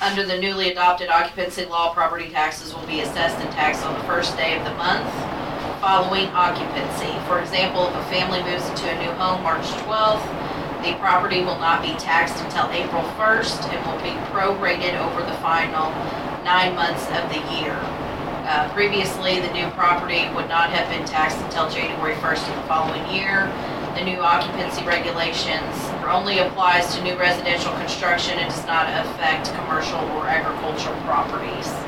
Under the newly adopted occupancy law, property taxes will be assessed and taxed on the first day of the month following occupancy. For example, if a family moves into a new home March 12th, the property will not be taxed until April 1st and will be prorated over the final 9 months of the year. Previously, the new property would not have been taxed until January 1st of the following year. The new occupancy regulations only applies to new residential construction and does not affect commercial or agricultural properties.